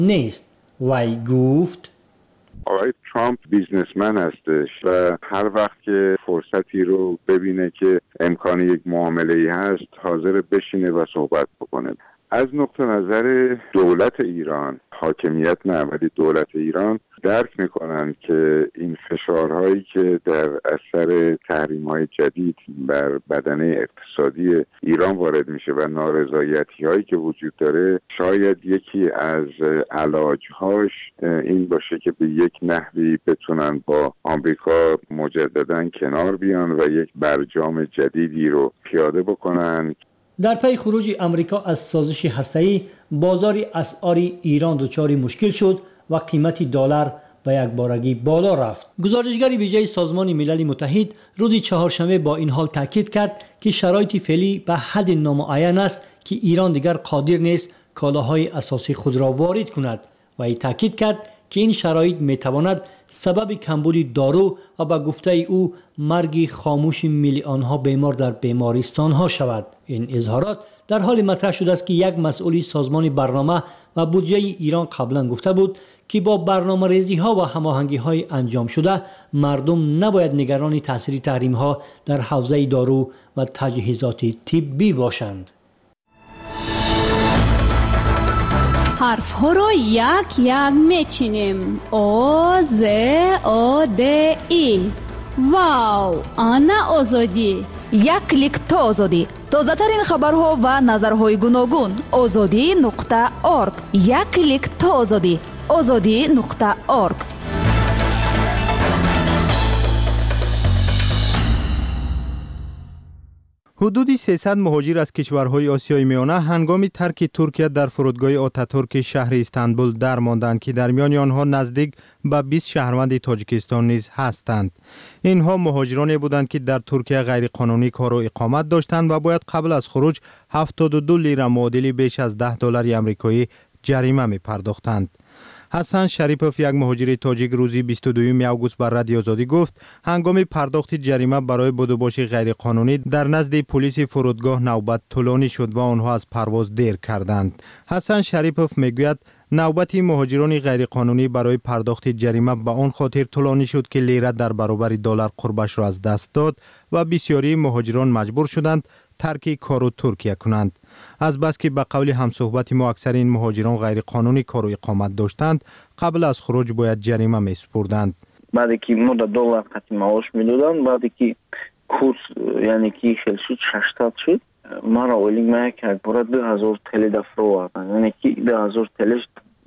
نیست. وی گفت آقای ترامپ بیزنسمن هستش و هر وقت که فرصتی رو ببینه که امکان یک معامله‌ای هست حاضر بشینه و صحبت بکنه. از نقطه نظر دولت ایران، حاکمیت نه ولی دولت ایران درک میکنن که این فشارهایی که در اثر تحریم‌های جدید بر بدنه اقتصادی ایران وارد میشه و نارضایتی‌هایی که وجود داره، شاید یکی از علاج‌هاش این باشه که به یک نحوی بتونن با آمریکا مجدداً کنار بیان و یک برجام جدیدی رو پیاده بکنن. در پی خروج امریکا از سازش هسته‌ای، بازار اسعار ایران دچار مشکل شد و قیمت دلار به یک بارگی بالا رفت. گزارشگر ویژه سازمان ملل متحد روز چهارشنبه با این حال تاکید کرد که شرایط فعلی به حد نامعین است که ایران دیگر قادر نیست کالاهای اساسی خود را وارد کند و این تاکید کرد که این شرایط میتواند سبب کمبود دارو و به گفته او مرگ خاموش میلیون ها بیمار در بیمارستان ها شود. این اظهارات در حال مطرح شده است که یک مسئول سازمان برنامه و بودجه ایران قبلا گفته بود که با برنامه ریزی ها و هماهنگی های انجام شده مردم نباید نگران تاثیر تحریم ها در حوزه دارو و تجهیزات طبی باشند. حرف ها رو یک یک میچینیم. او ز او د ای. واو، آنا آزادی. یک کلیک تا آزادی. تازه ترین خبرها و نظرهای گوناگون. azadi.org. یک کلیک تا آزادی. azadi.org. حدود 300 مهاجر از کشورهای آسیای میانه هنگام ترک ترکیه در فرودگاه آتاتورک شهر استانبول در ماندند که در میان آنها نزدیک به 20 شهروند تاجیکستان نیز هستند. اینها مهاجرانی بودند که در ترکیه غیرقانونی کار و اقامت داشتند و باید قبل از خروج 72 لیره معادل بیش از $10 آمریکایی جریمه می پرداختند. حسن شریپوف، یک مهاجر تاجیک، روزی 22 اوگوست بر رادیو آزادی گفت هنگام پرداخت جریمه برای بدوباش غیرقانونی در نزد پلیس فرودگاه نوبت طولانی شد و آنها از پرواز دیر کردند. حسن شریپوف میگوید نوبت مهاجران غیرقانونی برای پرداخت جریمه به آن خاطر طولانی شد که لیره در برابر دلار قربش را از دست داد و بسیاری مهاجران مجبور شدند ترک کار و ترکیه کنند. از بس که به قول همصحبت ما اکثر این مهاجران غیرقانونی کار و اقامت داشتند، قبل از خروج باید جریمه می سپردند. بعد که ما $1 قطعی معاش میدادن، بعد که کورس یعنی که خیلی شد 600 شد، ما را اولی ما یک بار 2000 تلی دفعه آوردن، یعنی که 2000 تلیش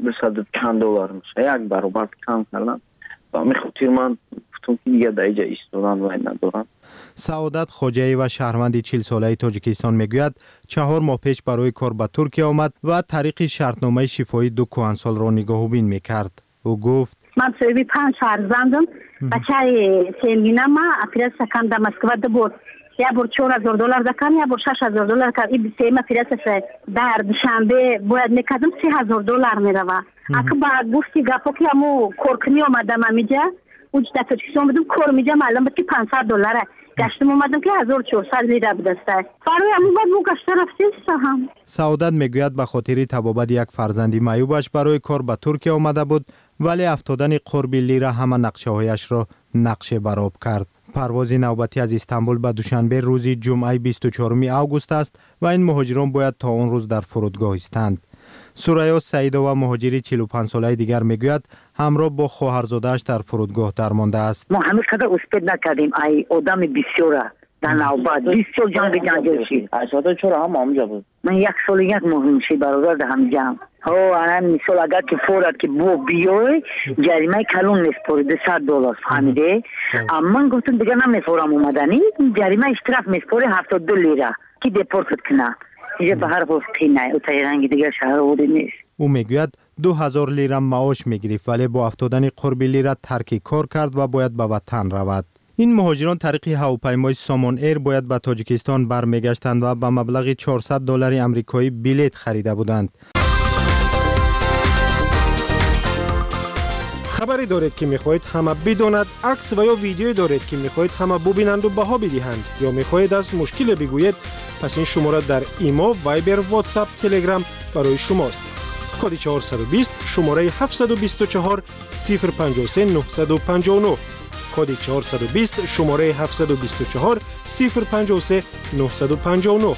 $200 میشه، یک برابر کم کردن و میخوتیر من گفتم که دیگه در اینجا ایستادن و ندارن. سعادت خواجه‌ای و شهروند 40 ساله تاجیکستان میگوید 4 ماه پیش برای کار به ترکیه آمد و طریق شرطنامه شفاهی 2 کهنسال را نگاهبین میکرد. او گفت من صاحبی 5 فرزندم، بچه سیمینم ما اپریل سکم در مسکو دبود، یا بر $4000 دکم یا بر $6000 کار. این سیما اپریل در دوشنبه باید میکردم $3000 میروه. اگه با گفتی گپا که همو کورکنی آمدم امیجا اوج در تاجیکستان بودم کار میجا معلوم بود که $500 گشتم اومدم که 1400 لیره بدسته برای همون بعد بو گشته رفتیم هم. سعادت میگوید به خاطر تبابت یک فرزندی معیوبش برای کار به ترکیه آمده بود، ولی افتادن قرب لیره همه نقشه هایش را نقشه برآب کرد. پرواز نوبتی از استانبول به دوشنبه روز جمعه 24 اوگوست است و این مهاجران باید تا اون روز در فرودگاه ایستند. سوریا سعیده و مهاجری 45 ساله دیگر میگوید همراه با خواهرزاده‌اش در فرودگاه درمانده است. ما همه قدر اسپید نکردیم، ای آدم بسیاره در نوبت بسیار جنگ جنگل شد. اصلا چرا هم آمجا بود؟ من 1 سال 1 ماه میشه برادر در هم جمع. انا مثال اگر که فورد که بو بیای جریمه کلون میسپوری $200 فهمیده. اما من گفتم دیگه نمیسپورم اومدنی، جریمه اشتراف میسپوری 72 لیره که دپورت کنه. اینجا به هر وقتی نه او تایرنگی دیگه شهر بوده نیست. او میگوید 2000 لیره معاش میگرفت ولی با افتادن قرب لیره ترک کار کرد و باید به وطن رود. این مهاجران طریق هواپیمای سامان ایر باید به تاجیکستان برمیگشتند و به مبلغ $400 آمریکایی بلیط خریده بودند. خبری دارید که میخواهید همه بداند، عکس و یا ویدیویی دارید که میخواهید همه ببینند و بها بدهند یا میخواهید از مشکل بگویید، پس این شماره در ایما، وایبر، واتساپ، تلگرام برای شماست. کد 420 شماره 724 053 959 کد 420 شماره 724 053 959.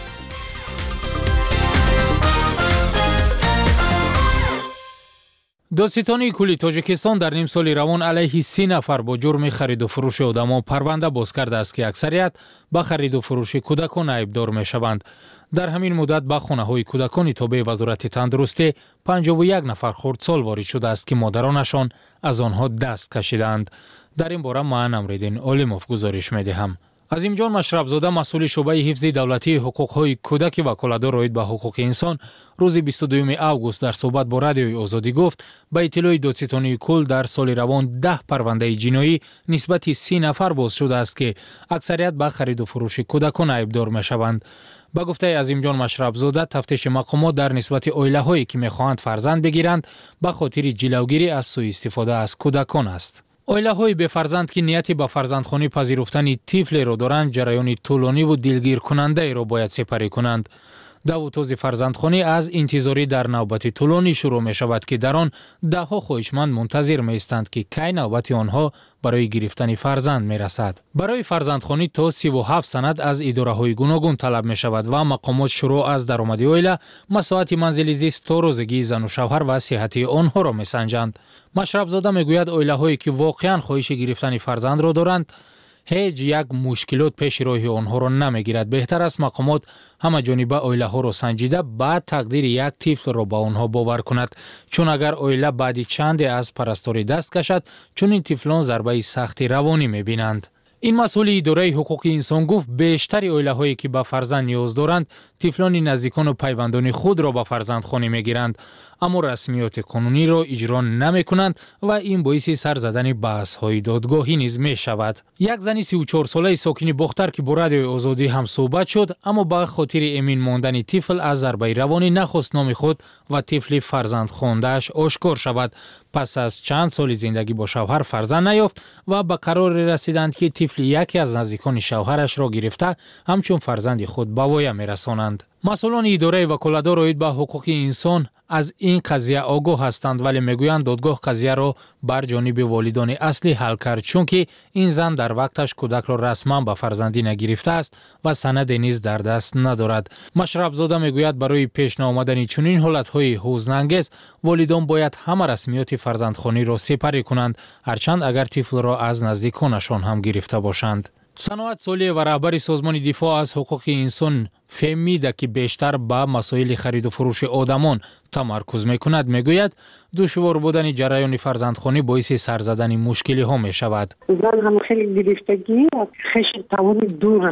دادستانی کلی تاجیکستان در نیم سال روان علیه 3 نفر با جرم خرید و فروش آدمان پرونده باز کرده است که اکثریت با خرید و فروش کودکان عیبدار می‌شوند. در همین مدت به خانه‌های کودکان تابع وزارت تندرستی 51 نفر خردسال وارد شده است که مادرانشان از آنها دست کشیدند. در این باره من امریدین عالموف گزارش می‌دهم. عظیمجان مشربزاده مسئول شعبه حفظ دولتی حقوق‌های کودک و وکالتدار رعایت به حقوق انسان روز 22 اوگوست در صحبت با رادیوی آزادی گفت با اطلاع دادستانی کل در سال روان 10 پرونده جنایی نسبت 30 نفر باز شده است که اکثریت به خرید و فروش کودکان عیبدار می‌شوند. با گفته عظیمجان مشربزاده تفتیش مقامات در نسبت عائله‌هایی که می‌خواهند فرزند بگیرند به خاطر جلوگیری از سوء استفاده از کودکان است. عائله‌های به فرزند که نیتی به فرزندخوانی پذیرفتن طفل را دارند جریان طولانی و دلگیر کننده را باید سپری کنند. دعوت‌سازی فرزندخوانی از انتظاری در نوبت طولانی شروع می شود که در آن ده‌ها خواهشمند منتظر می ایستند که کی نوبت آنها برای گرفتن فرزند می رسد. برای فرزندخوانی تا 37 سند از اداره‌های گوناگون طلب می شود و مقامات شروع از درآمد عائله، مساحت منزل زیست تا روزگی زن و شوهر و صحت آنها را می سنجند. مشربزاده می گوید عائله‌هایی که واقعاً خواهش گرفتن فرزند را دارند هیچ یک مشکلات پیش روی آنها را نمیگیرد. بهتر است مقامات همه جانبه عائله ها را سنجیده بعد تقدیر یک طفل را به آنها باور کند، چون اگر عائله بعد چند از پرستاری دست کشد چون این طفلان ضربه سخت روانی میبینند. این مسئول اداره حقوق انسان گفت بیشتر عائله‌هایی که به فرزند نیاز دارند طفلان نزدیکان و پیوندان خود را به فرزندخوانی میگیرند اما رسمیات قانونی را اجرا نمی‌کنند و این باعث سر زدن بحث‌های دادگاهی نیز می‌شود. یک زن 34 ساله ساکن باختر که با رادیو آزادی هم صحبت شد اما به خاطر امین ماندن طفل از ضربه روانی نخواست نام خود و طفل فرزند خوانده‌اش آشکار شود. پس از چند سال زندگی با شوهر فرزند نیافت و به قرار رسیدند که طفل یکی از نزدیکان شوهرش را گرفته همچون فرزند خود به وی می‌رسانند. مسئولان اداره وکالتدار رعایت به حقوق انسان از این قضیه آگاه هستند ولی میگویند دادگاه قضیه را بر جانب والدان اصلی حل کرد چون که این زن در وقتش کودک را رسما به فرزندی نگرفته است و سند نیز در دست ندارد. مشربزاده میگوید برای پیش نیامدن چنین حالت‌های حزن‌انگیز والدان باید همه رسمیات فرزندخوانی را سپری کنند هرچند اگر طفل را از نزدیکانشان هم گرفته باشند. صنعت سالی و رهبر سازمان دفاع از حقوق انسان فهمیده که بیشتر به مسائل خرید و فروش آدمان تمرکز میکند. میگوید دشوار بودن جریان فرزندخوانی باعث سر زدن مشکلی ها می شود. زن هم خیلی گرفتگی خیلی توان دورش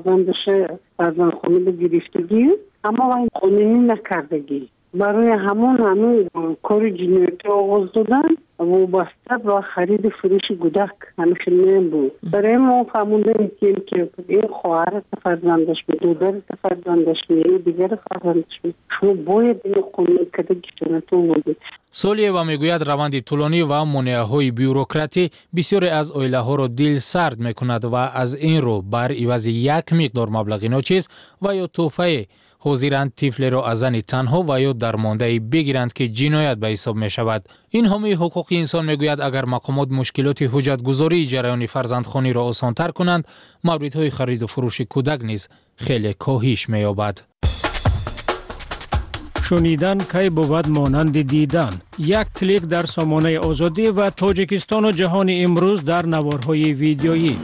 فرزندخوانی به گرفتگی اما این قانونی نکردگی برای همون کار جنایتی آغاز دادن و بسته با خرید فروش کودک خیلی مهم بود. برای ما فهموندیم که این خواهر فرزندش می دودر فرزندش می دیگر فرزندش می شما باید این قانون کده جنایتی آمده. سالیه و میگوید روند طولانی و مانعه های بیوروکراتی بسیاری از عائله ها را دل سرد میکند و از این رو بر عوض یک مقدار مبلغ ناچیز و یا تحفه حاضرند طفل را از زن تنها و یا درمانده بگیرند که جنایت به حساب می شود. این حامی حقوق انسان میگوید اگر مقامات مشکلات حجت گذاری جریان فرزندخوانی را آسان‌تر کنند موردهای خرید و فروش کودک نیز خیلی کاهش می‌یابد. شنیدن کی بود مانند دیدن. یک کلیک در سامانه آزادی و تاجیکستان و جهان امروز در نوارهای ویدیویی.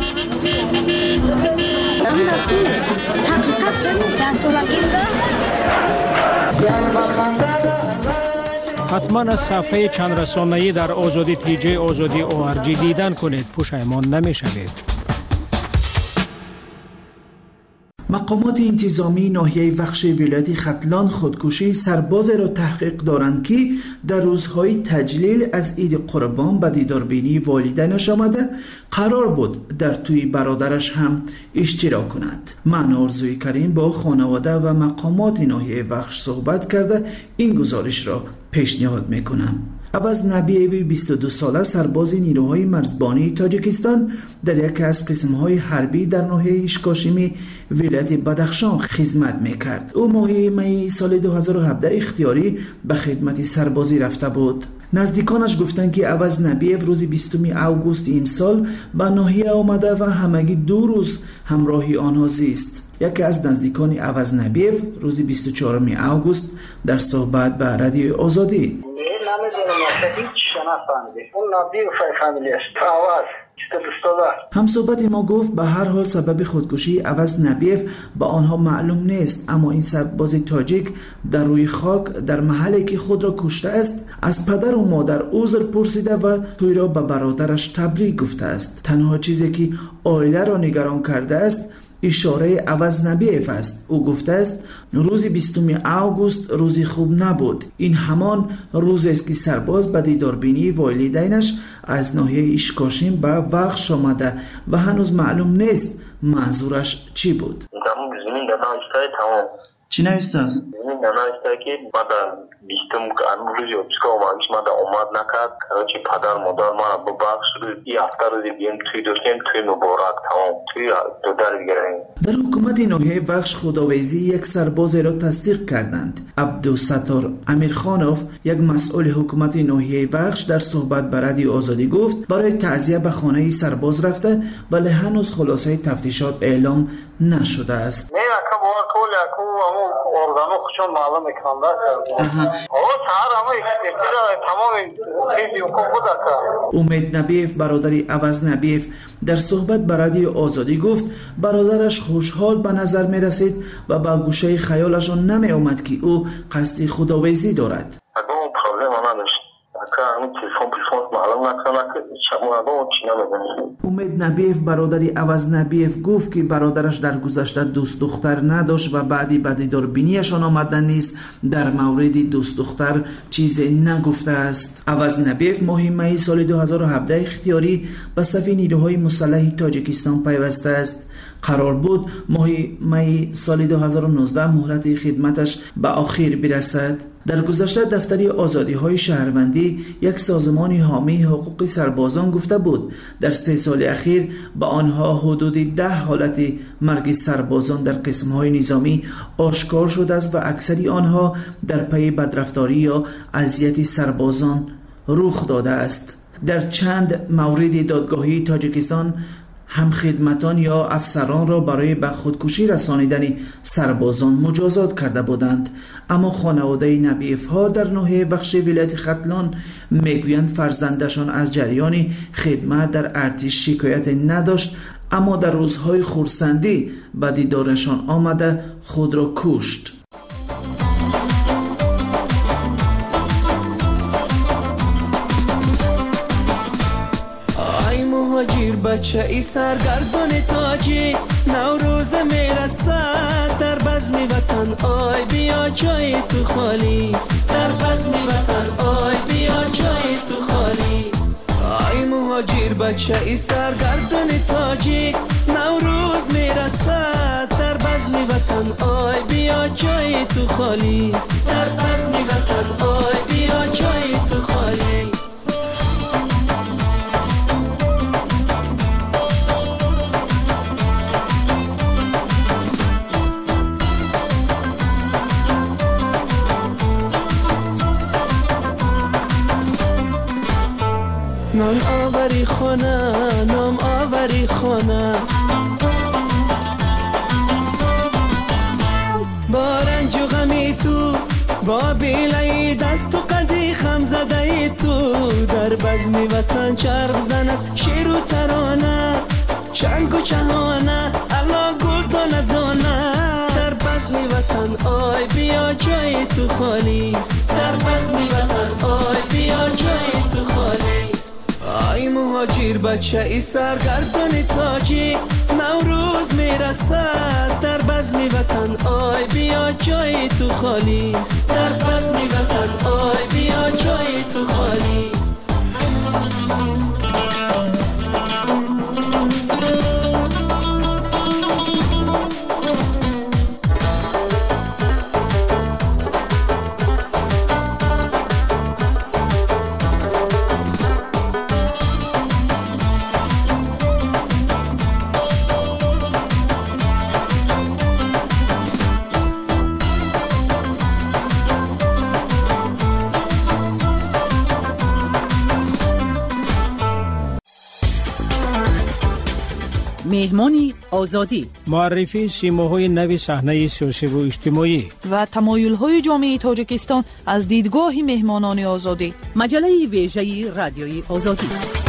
حتما از صفحه چند رسانه‌ای در آزادی تیجی آزادی ORG دیدن کنید، پشیمان نمی‌شوید. مقامات انتظامی ناحیه وخش ولایت ختلان خودکشی سرباز را تحقیق دارند که در روزهای تجلیل از عید قربان به دیداربینی والدینش آمده قرار بود در توی برادرش هم اشتراک کند. من آرزوی کریم با خانواده و مقامات ناحیه وخش صحبت کرده این گزارش را پیشنهاد میکنم. عوض نبییف 22 ساله سرباز نیروهای مرزبانی تاجیکستان در یکی از قسمهای حربی در ناحیه ایشکاشیمی ولایت بدخشان خدمت میکرد. او ماه می سال 2017 اختیاری به خدمت سربازی رفته بود. نزدیکانش گفتند که عوض نبییف روز 20 اوگوست امسال به ناحیه آمده و همگی 2 روز همراهی آنها زیست. یکی از نزدیکان عوض نبییف روز 24 اوگوست در صحبت به رادیو آزادی هم صحبت ما گفت به هر حال سبب خودکشی عوض نبییف به آنها معلوم نیست، اما این سرباز تاجیک در روی خاک در محلی که خود را کشته است از پدر و مادر عذر پرسیده و توی را به برادرش تبریک گفته است. تنها چیزی که عائله را نگران کرده است اشاره عوض نبییف است. او گفته است روز 20 اوگوست روزی خوب نبود. این همان روز است که سرباز به دیداربینی والدینش از ناحیه ایشکاشیم به وخش آمده و هنوز معلوم نیست منظورش چی بود. چی نوشته است؟ نوشته که بعد 20 روز یوبسکا اومدش من اومد نکرد که پدر مادر ما ببخش این هفته روزی بیم توی داشتیم توی مبارک تمام توی دو در بگیریم. در حکومت ناحیه وخش خداویزی یک سرباز را تصدیق کردند. عبدالستار امیرخانوف یک مسئول حکومت ناحیه وخش در صحبت به رادیو آزادی گفت برای تعزیه به خانه سرباز رفته ولی هنوز خلاصه تفتیشات اعلام نشده است. ارگانو خوشون معلوم اکرانده امید نبییف برادر عوض نبییف در صحبت به رادیو آزادی گفت برادرش خوشحال به نظر می رسید و به گوشه خیالشان نمی آمد که او قصد خداویزی دارد. امید نبییف برادر عوض نبییف گفت که برادرش در گذشته دوست دختر نداشت و بعدی به دیداربینیشان آمدن نیست در مورد دوست دختر چیزی نگفته است. عوض نبییف ماه می سال 2017 اختیاری به صف نیروهای مسلح تاجیکستان پیوسته است. قرار بود ماه می سال 2019 مهلت خدمتش به آخر برسد. در گذشته دفتری آزادی‌های شهروندی یک سازمان حامی حقوق سربازان گفته بود در 3 سال اخیر به آنها حدود 10 حالت مرگ سربازان در قسم‌های نظامی آشکار شده است و اکثری آنها در پی بدرفتاری یا اذیت سربازان رخ داده است. در چند مورد دادگاهی تاجیکستان هم خدمتان یا افسران را برای به خودکشی رسانیدن سربازان مجازات کرده بودند، اما خانواده نبییف ها در ناحیه وخش ولایت ختلان میگویند فرزندشان از جریان خدمت در ارتش شکایت نداشت، اما در روزهای خرسندی به دیدارشان آمده خود را کشت. مهاجر بچه ای سرگردان تاجی نوروز میرسد در بزم وطن آی بیا جای تو خالیست در بزم وطن آی بیا جای تو خالیست آی مهاجر بچه ای سرگردان تاجی نوروز میرسد در بزم وطن آی بیا جای تو خالیست در بزم وطن آی بیا جای تو خالیست. نام آوری خانه نام آوری خانه با رنج و غمی تو با بیلای دست و قدی خم زده تو در بزم وطن چرخ زند شیر و ترانه چنگ و چهانه الا گل دانه دانه در بزم وطن آی بیا جای تو خالیست در بزم وطن آی بیا جای تو خالیست. آی مهاجر بچه ای سرگردان تاجی نوروز میرسد در بزم وطن آی بیا جای تو خالیست در بزم وطن آی بیا جای تو خالیست. مهمانی آزادی، معرفی سیماهای نوی صحنه سیاسی و اجتماعی و تمایل‌های جامعه تاجیکستان از دیدگاه مهمانان آزادی. مجله ویژه رادیوی آزادی.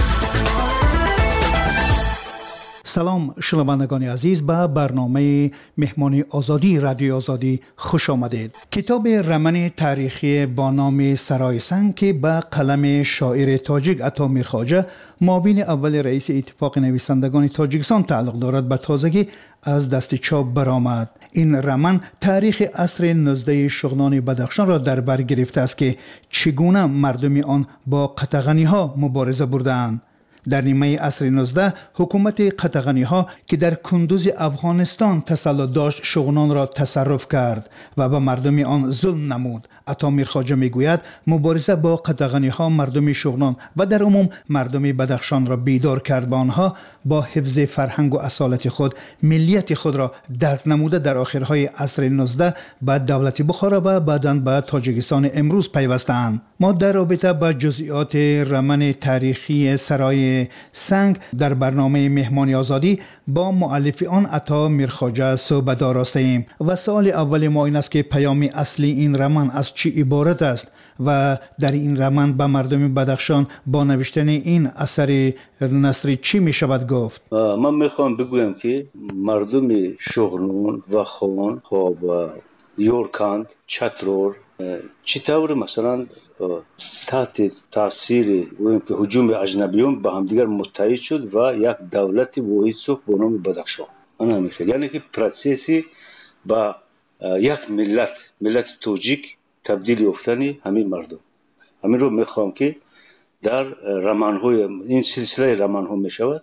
سلام شنوندگان عزیز، به برنامه مهمانی آزادی رادیو آزادی خوش آمدید. کتاب رمن تاریخی با نام سرای سنگ که به قلم شاعر تاجیک عطا میرخواجه، معاون اول رئیس اتفاق نویسندگان تاجیکستان تعلق دارد، به تازگی از دست چاپ برآمد. این رمن تاریخ عصر 19 شغنان بدخشان را در بر گرفته است که چگونه مردم آن با قطغنی ها مبارزه بردند. در نیمه عصر 19 حکومت قطغنی ها که در کندوز افغانستان تسلط داشت شغنان را تصرف کرد و به مردم آن ظلم نمود. عطا میرخواجه میگوید مبارزه با قطغنی ها مردم شغنان و در عموم مردم بدخشان را بیدار کرد، با آنها با حفظ فرهنگ و اصالت خود ملیت خود را درک نموده در آخرهای عصر 19 به دولت بخارا و بعداً به تاجیکستان امروز پیوستند. ما در رابطه با جزئیات رمن تاریخی سرای سنگ در برنامه مهمانی آزادی با مؤلف آن عطا میرخواجه صحبت آراستیم و سوال اول ما این است که پیام اصلی این رمن از چی عبارت است و در این رمن به مردم بدخشان با نوشتن این اثر نثری چی می شود گفت؟ من میخوام بگویم که مردم شغنون و خون و یورکاند چترور چطور مثلا تحت تاثیر که هجوم اجنبیون به هم دیگر متحد شد و یک دولت واحد ساخت به نام بدخشان. من میخوام یعنی که پروسسی با یک ملت تاجیک تبدیل یافتنی همین مردم. همین رو میخوام که در رمان‌های این سلسله رمان‌ها میشود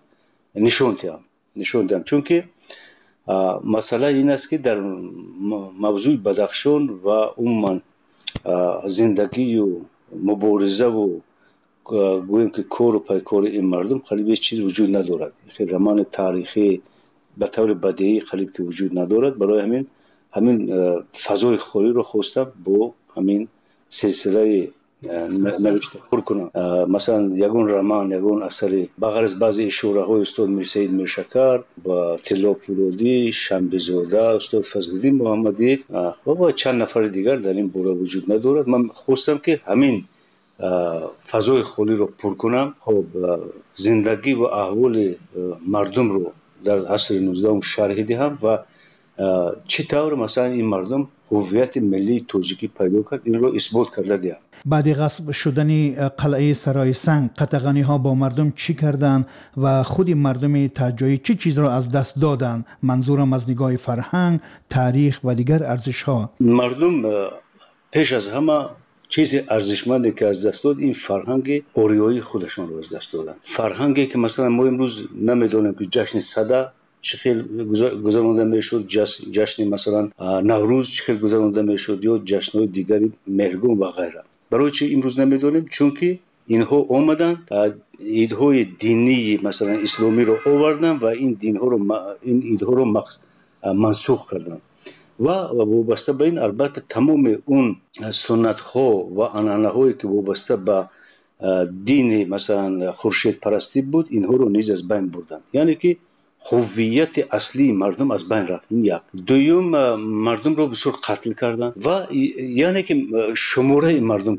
نشون دهم چون که مسئله این است که در موضوع بدخشان و عموما زندگی و مبارزه و گویم که کار و پیکار این مردم خیلی به چیز وجود ندارد. خیلی رمان تاریخی به طور بدیهی خیلی که وجود ندارد. برای همین فضای خوری رو خواستم با همین سلسله نوشته پر کنم. مثلا یگون رمان یگون اثر بغیر از بعضی اشاره های استاد میرسید میرشکر با طلا پولادی، شنبه زاده، استاد فضلالدین محمدی و چند نفر دیگر در این باره وجود ندارد. من خواستم که همین فضای خوری رو پر کنم. خب زندگی و احوال مردم رو در عصر 19 شرح دهم و چطور مثلا این مردم هویت ملی تاجیکی پیدا کرد این رو اثبات کرده دیم. بعد غصب شدن قلعه سرای سنگ قطغنی ها با مردم چی کردند و خود مردم تاجایی چی چیز را از دست دادند؟ منظورم از نگاه فرهنگ، تاریخ و دیگر ارزش ها. مردم پیش از همه چیز ارزشمندی که از دست داد این فرهنگ اوریایی خودشون رو از دست دادن. فرهنگی که مثلا ما امروز نمیدونیم که جشن صده چخیل گذرانده میشد، جشن مثلا نوروز چخیل گذرانده میشد یا جشن‌های دیگری مهرگان و غیره. برای چی امروز نمیدونیم؟ چون که اینها اومدن ایدهای دینی مثلا اسلامی رو آوردن و این ایدها رو منسوخ کردن و وابسته به این البته تمام اون سنت ها و عنعنه هایی که وابسته به دین مثلا خورشید پرستی بود اینها رو نیز از بین بردن. یعنی که هویت اصلی مردم از بین رفت. یک دوم مردم رو بسیار قتل کردن و یعنی که شماره مردم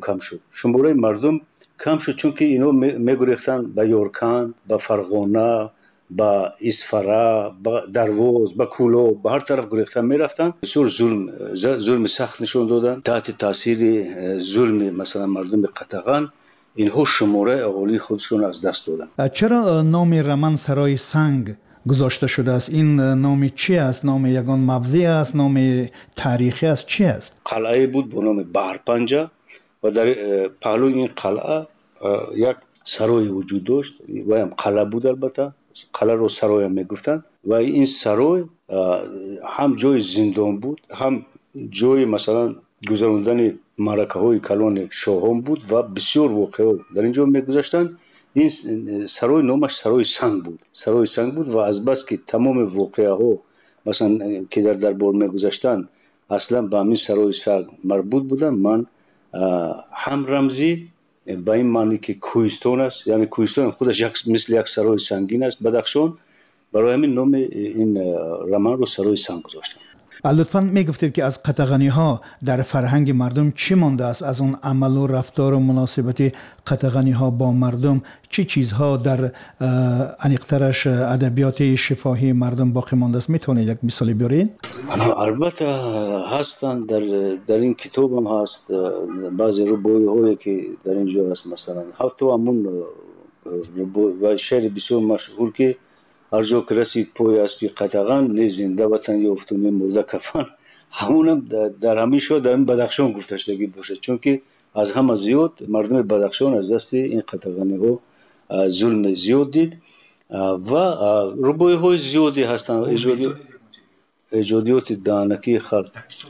کم شد چون که اینو میگریختن به یورکان، به فرغانه، به اسفره، به درواز، به کولو، به هر طرف گریختن میرفتن. بسیار ظلم سخت نشون دادن. تحت تاثیر ظلم مثلا مردم قطغن اینها شماره اقالی خودشون از دست دادن. چرا نام رمن سرای سنگ گذاشته شده است؟ این نام چی است؟ نام یگان موضع است؟ نام تاریخی است؟ چی است؟ قلعه بود به نام بحرپنجه و در پهلوی این قلعه یک سرای وجود داشت و هم قلعه بود. البته قلعه رو سرای هم میگفتن و این سرای هم جای زندان بود هم جای مثلا گذراندن معرکه های کلان شاهان بود و بسیار واقعه در اینجا میگذاشتند. این سرای نامش سرای سنگ بود و از بس که تمام واقعه ها مثلا که در دربار میگذاشتند اصلا به همین سرای سنگ مربوط بودن. من هم رمزی به این معنی که کوهستان است، یعنی کوهستان خودش مثل یک سرای سنگین است بدخشان برای همین نام این رمان رو سرای سنگ گذاشتم. لطفاً میگفتید که از قطغنی ها در فرهنگ مردم چی مانده است؟ از اون عمل و رفتار و مناسبت قطغنی ها با مردم چی چیزها در انیقترش ادبیات شفاهی مردم باقی مانده است؟ میتونید یک مثال بیارید؟ البته هستند، در این کتاب هم هست بعضی ربوی هایی که در اینجا هست، مثلا حتی همون و شعر بسیار مشهور که هر جا که رسید پای اسبی قطغن نه زنده وطن یافت و نه مرده کفن، همونم در همین شو در این بدخشان گفته شدگی باشه، چون که از همه زیاد مردم بدخشان از دست این قطغنی ها ظلم زیاد دید و ربوی های زیادی هستند. ایجادیات دانکی خلق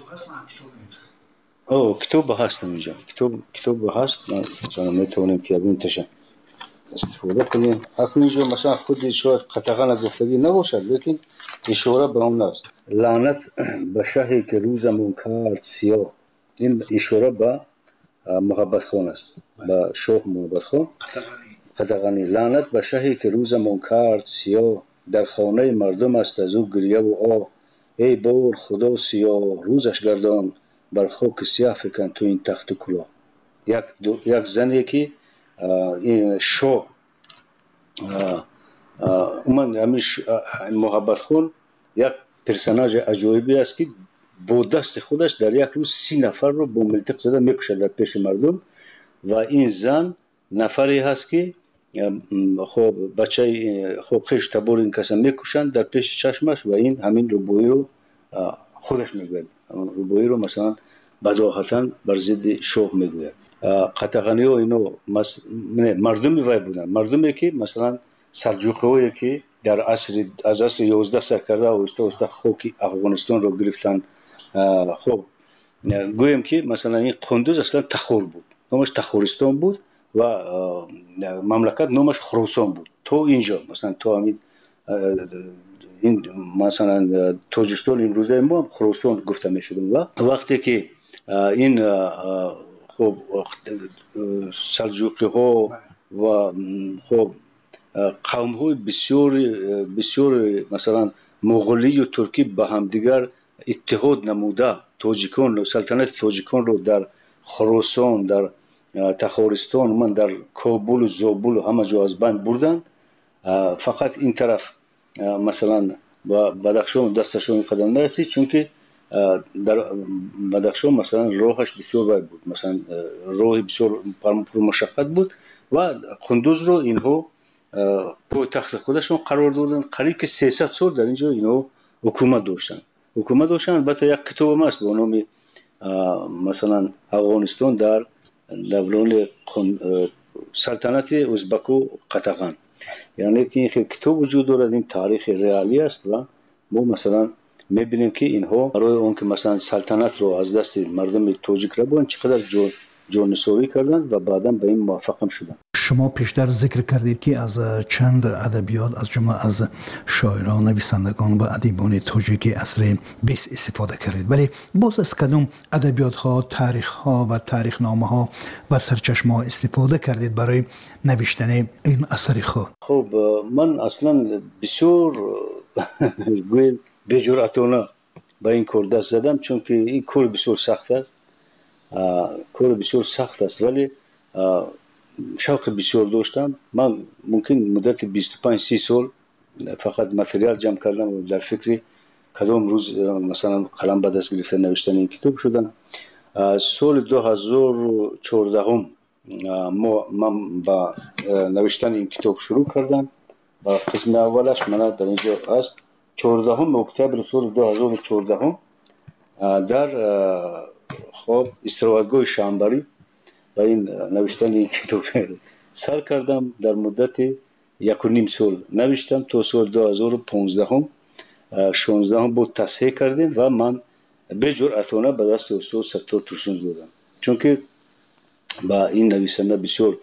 کتاب هست اینجا، کتاب هست، مثلا میتونیم که اون تشن استفاده کنیم. اینجا مثلا خود شاید قطغن گفتگی نباشد، لیکن اشاره به اون است. لعنت به شهی که روزمون کرد سیاه. این اشاره به محبت خان است، به شاه محبت خان قطغنی. لعنت به شهی که روزمون کرد سیاه، در خانه مردم است از او گریه و آه. ای بار خدا سیاه روزش گردان، بر خاک سیاه فکن تو این تخت و کلاه. یک زنی که این شاه من همیش محبت خون یک پرسناژ عجایبی است که با دست خودش در یک روز 30 نفر رو با ملتق زده میکشه در پیش مردم و این زن نفری هست که خب بچه خب خیش تبور این کسا میکشن در پیش چشمش و این همین روبویی رو خودش میگوید. روبویی رو مثلا بداهتاً بر ضد شاه میگوید. قطغنی ها اینو مردمی وای بودن، مردمی که مثلا سلجوقی هایی که در از عصر 11 سر کرده و استا خاک افغانستان رو گرفتن. خب گویم که مثلا این قندوز اصلا تخور بود، نامش تخورستان بود و مملکت نامش خراسان بود. تو اینجا مثلا تو همین این مثلا تاجیکستان امروزه ما خراسان گفته میشد و وقتی که این خب سلجوقی ها و خب قوم های بسیار مثلا مغولی و ترکی به هم دیگر اتحاد نموده تاجیکان سلطنت تاجیکان رو در خراسان، در تخارستان، من در کابل و زابل و همه جا از بین بردن. فقط این طرف مثلا با بدخشان دستشون قدم نرسید، چون که در بدخشان مثلا راهش بسیار وای بود، مثلا راه بسیار پر مشقت بود و قندوز رو اینها پای تخت خودشون قرار دادن. قریب که 300 سال در اینجا اینها حکومت داشتن. البته یک کتاب هم هست با نام مثلا افغانستان در دوران سلطنت ازبک و قطغن، یعنی که این کتاب وجود دارد. این تاریخ ریالی است و ما مثلا میبینیم که اینها برای اون که مثلا سلطنت رو از دست مردم تاجیک را بردن چقدر جانسوری کردن و بعدا به این موفق هم شدن. شما پیشتر ذکر کردید که از چند ادبیات از جمله از شاعران، نویسندگان و ادیبان تاجیک عصر 20 استفاده کردید، ولی باز از کدام ادبیات ها، تاریخ ها و تاریخ نامه ها و سرچشمه ها استفاده کردید برای نوشتن این اثر خود؟ خب من اصلا بسیار بجرأتانه به این کار دست زدم، چون که این کار بسیار سخت است، ولی شوق بسیار داشتم. من ممکن مدت 25-30 سال فقط متریال جمع کردم و در فکر کدام روز مثلا قلم به دست گرفتن نوشتن این کتاب شدن. سال 2014 من با نوشتن این کتاب شروع کردم و قسم اولش من در اینجا هست. 14 اکتبر سال 2014 در خب استراحتگاه شامبری و این نوشتن این کتاب سر کردم. در مدت 1.5 سال نوشتم تا سال 2015 بود تصحیح کردیم و من به جرأتانه به دست استاد ستار ترسون دادم، چون که با این نویسنده بسیار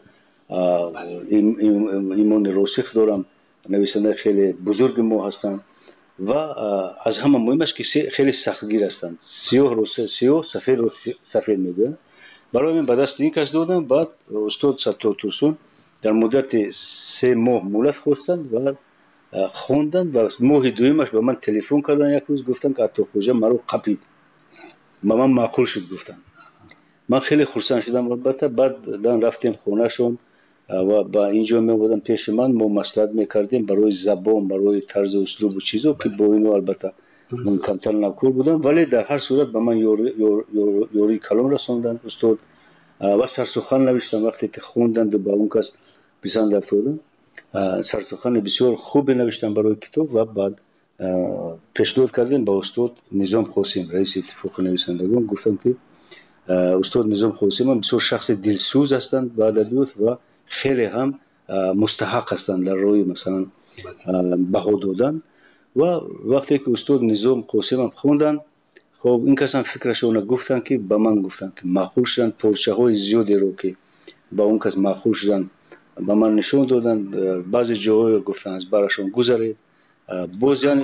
ایمان راسخ دارم. نویسنده خیلی بزرگ ما هستند و از همه مهمش که خیلی سختگیر هستند. سیاه سفید میگه. برای من به دست این کس دادم. بعد استاد ستار ترسون در مدت 3 ماه مهلت خواستند و خوندن و ماه دویمش به من تلفن کردن یک روز گفتن که عطا خوجا مرا قپید به من معقول شد گفتن من خیلی خرسند شدم البته بعد رفتیم خونه شون و با اینجا می بودن پیش من ما مصلحت میکردیم برای زبان برای طرز اسلوب و چیزا که با اینو البته من کمتر نکور بودم ولی در هر صورت به من یوری کلام رسوندن استاد و سرسخن نوشتم وقتی که خوندند و با اون کس پسند افتادم سرسخن بسیار خوب نوشتم برای کتاب و بعد پیشنهاد کردیم با استاد نظام قاسم رئیس اتفاق نویسندگان گفتم که استاد نظام قاسم بسیار شخص دلسوز هستند با ادبیات و خیلی هم مستحق هستند در روی مثلا بها دادن و وقتی که استاد نظام قاسم هم خوندن خب این کسان فکرشون گفتن که به من گفتن که معقول شدن پرچه های زیادی رو که با اون کس معقول شدن به من نشون دادن بعضی جاهای گفتن از براشون گذرید باز یعنی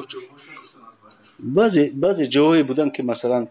بعضی جاهای بودن که مثلا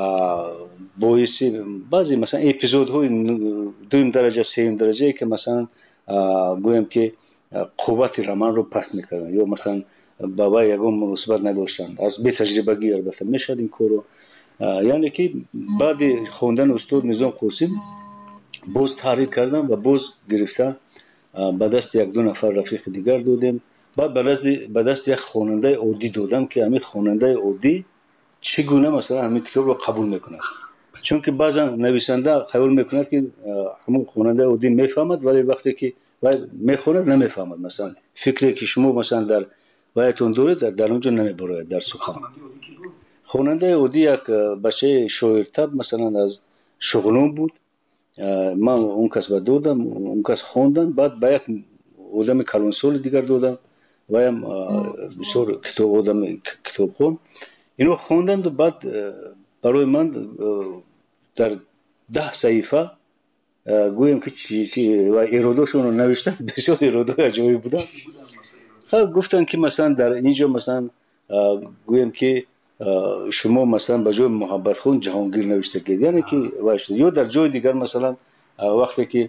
باعثی بعضی مثلا اپیزودهای دویم درجه سوم درجه که مثلا گویم که قوت رمان رو پس میکردن یا مثلا بابا یگون مناسبت نداشتن از بی تجربگی البته میشد این کارو یعنی که بعد خوندن استاد نظام قاسم باز تحریک کردم و باز گرفتم به دست یک دو نفر رفیق دیگر دادیم بعد به دست یک خواننده عادی دادم که همین خواننده عادی چگونه مثلا همین کتاب رو قبول میکنه چون که بعضا نویسنده قبول میکند که همون خواننده عادی میفهمد ولی وقتی که میخواند نمیفهمد مثلا فکری که شما مثلا در وایتون دوره در اونجا نمیبره در سخن خواننده عادی یک بچه شاعرتب مثلا از شغلون بود من اون کس با دادم اون کس خوندن بعد با یک آدم کلانسول دیگر دادم و هم بسیار کتاب آدم کتاب خون اینو خوندن و بعد برای من در 10 صحیفه گویم که چی و ایراداشون رو نوشتن بسیار ایرادای عجیبی بودن گفتن که مثلا در اینجا مثلا گویم که شما مثلا به جای محبت خون جهانگیر نوشته که یعنی که یا در جای دیگر مثلا وقتی که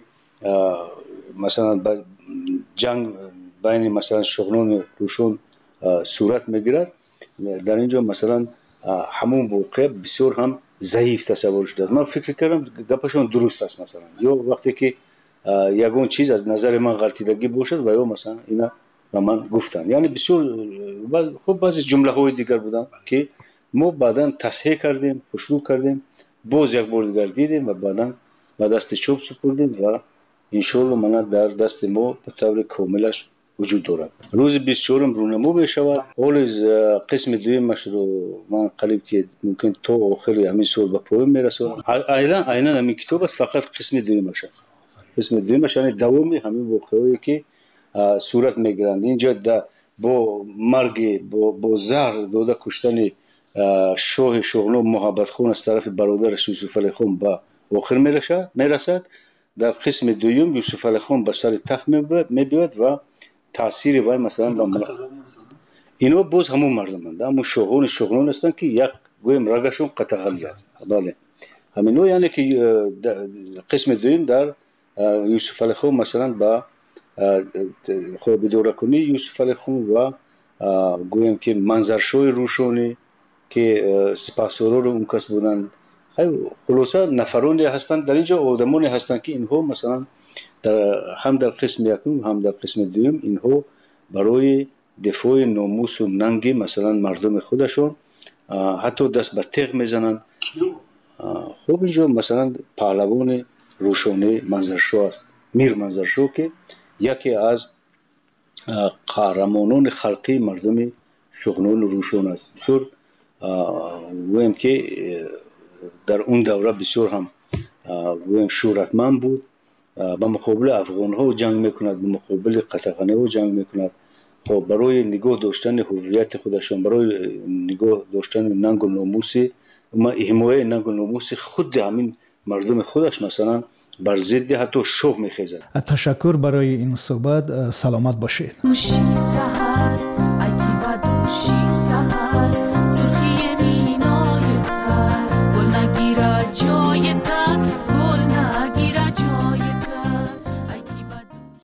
مثلا جنگ بین مثلا شغلون روشون صورت میگیرد در اینجا مثلا همون موقع بسیار هم ضعیف تصور شده من فکر کردم گپشون درست است مثلا یا وقتی که یگون چیز از نظر من غلطیدگی باشد و یا مثلا اینا و من گفتن یعنی بسیار خب بعضی جمله های دیگر بودن که ما بعدا تصحیح کردیم پشرو کردیم باز یک بار دیگر دیدیم و بعدا به دست چوب سپردیم و انشالله من در دست ما به طور کاملش وجود دارد روز 24 رونما می شود حال قسم دویمش رو من قریب که ممکن تا آخر همین سال به پایان میرسونم عیناً همین کتاب است فقط قسم دویمش قسم دویمش یعنی دوامی همین واقعهایی که صورت میگیرند اینجا با مرگ با زهر داده کشتن شاه شغلون محبت خون از طرف برادرش یوسف علی خان به آخر میرسد در قسم دوم یوسف علی خان به سر تخت میبیاد و تاثیر وای مثلا به اینو باز همون مردمند همون شاهان شغلون هستند که یک گویم رگشون قطع حلی است بله همینو یعنی که قسم دوم در یوسف علی خان مثلا با خود بدوره کنی یوسف علی خان و گویم که منظرشوی روشونی که سپاسورو اون کس بودن خلاصه نفرانی هستند در اینجا آدمانی هستند که اینها مثلا هم در قسم یکم هم در قسم دوم اینها برای دفاع ناموس و ننگ مثلا مردم خودشون حتی دست به تیغ میزنند خب اینجا مثلا پهلوان روشونی منظرشو است میر منظرشو که یکی از قهرمانان خلقی مردم شغنان روشون است بسیار گویم که در اون دوره بسیار هم گویم شهرتمند بود با مقابل افغان ها جنگ میکند با مقابل قطغنه ها جنگ میکند خب برای نگاه داشتن هویت خودشون برای نگاه داشتن ننگ و ناموسی حمایت ننگ و ناموس خود همین مردم خودش مثلا بر ضد حتی شوق میخیزد تشکر برای این صحبت سلامت باشید دوشی سحر اگی با دوشی سحر